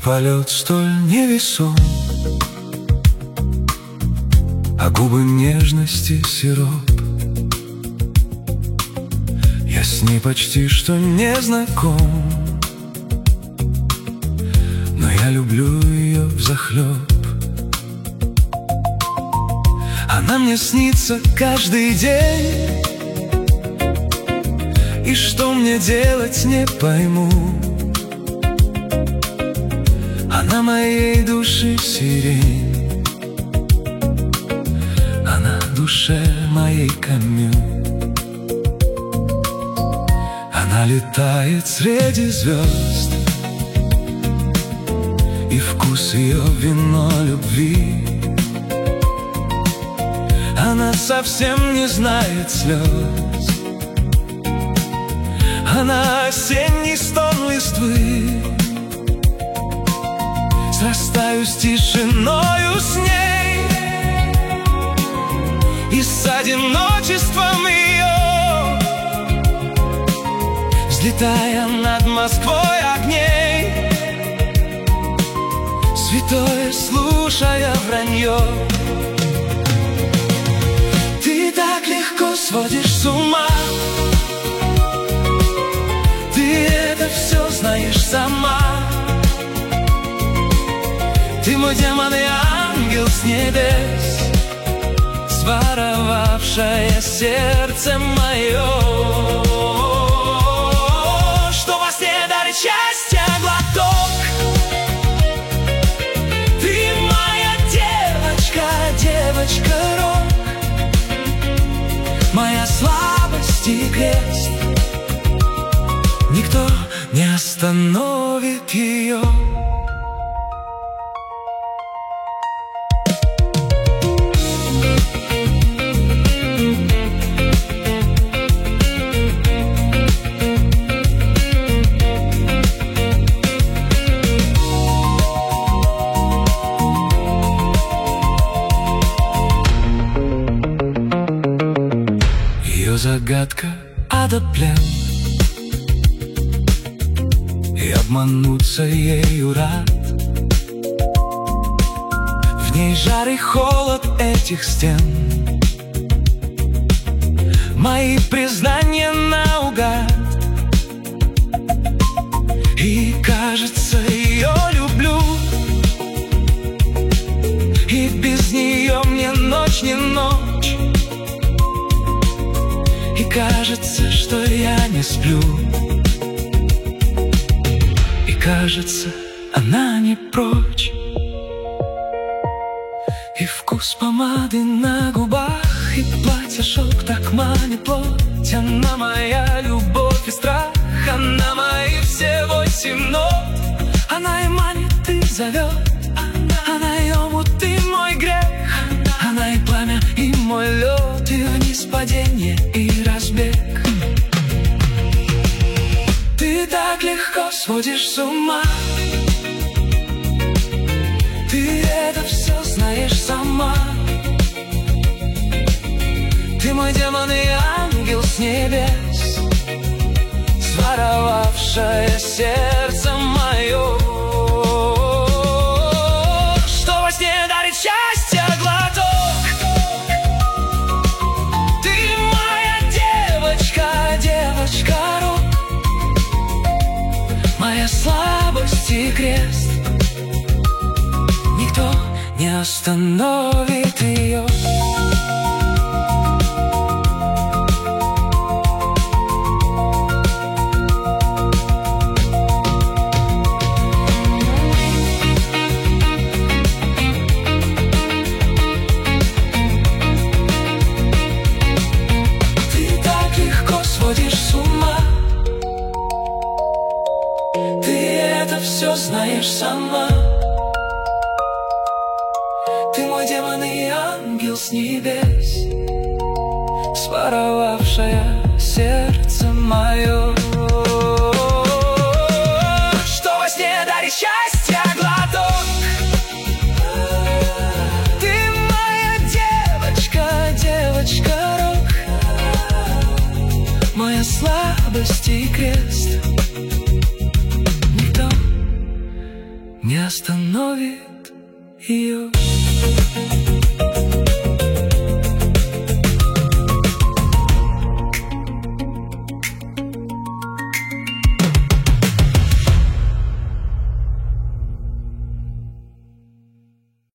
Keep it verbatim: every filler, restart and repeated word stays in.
полет столь невесом, а губы нежности сироп. Я с ней почти что не знаком, но я люблю ее взахлеб. Она мне снится каждый день, и что мне делать, не пойму. Она моей души сирень, она душе моей камю. Она летает среди звезд, и вкус ее вино любви. Она совсем не знает слез, она осенний стон листвы. Срастаю с тишиною с ней и с одиночеством ее, взлетая над Москвой огней, святое слушая вранье. Ты так легко сводишь с ума, ты это все знаешь сама. Ты мой демон и ангел с небес, своровавшая сердце мое, что во сне дарит счастье глоток. Ты моя девочка, девочка-рок, моя слабость и крест. Никто не остановит ее. Загадка, ада плен, и обмануться ею рад. В ней жар и холод этих стен, мои признания наугад. И кажется, ее люблю, и без нее мне ночь не ночь. И кажется, что я не сплю, и кажется, она не прочь. И вкус помады на губах, и платье шелк так манит плоть. Она моя любовь и страх, она мои все восемь нот. Она и манит, и зовет, она и омут, и мой грех. Она и пламя, и мой лед, и вниз падение, и разбег. Ты так легко сводишь с ума, ты это все знаешь сама. Ты мой демон и ангел с небес, своровавшая сердце мое, что во сне дарит счастье глоток. Девочка-рок, моя слабость и крест. Никто не остановит ее. Все знаешь сама. Ты мой демон и ангел с небес, своровавшая сердце мое, что во сне дарит счастье глоток. Ты моя девочка, девочка-рок, моя слабость и крест. Не не остановит ее.